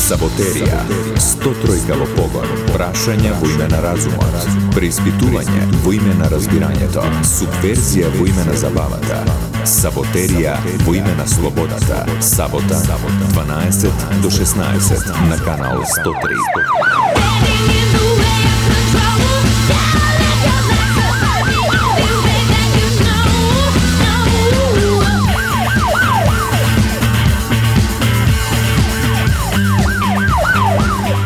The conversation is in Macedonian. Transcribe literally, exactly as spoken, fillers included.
Саботерија, сто тројка во погон, прашања во име на разумот, преиспитување во име на разбирањето, субверзија во име на забавата, саботерија во име на слободата, сабота, дванаесет до шеснаесет на канал сто три.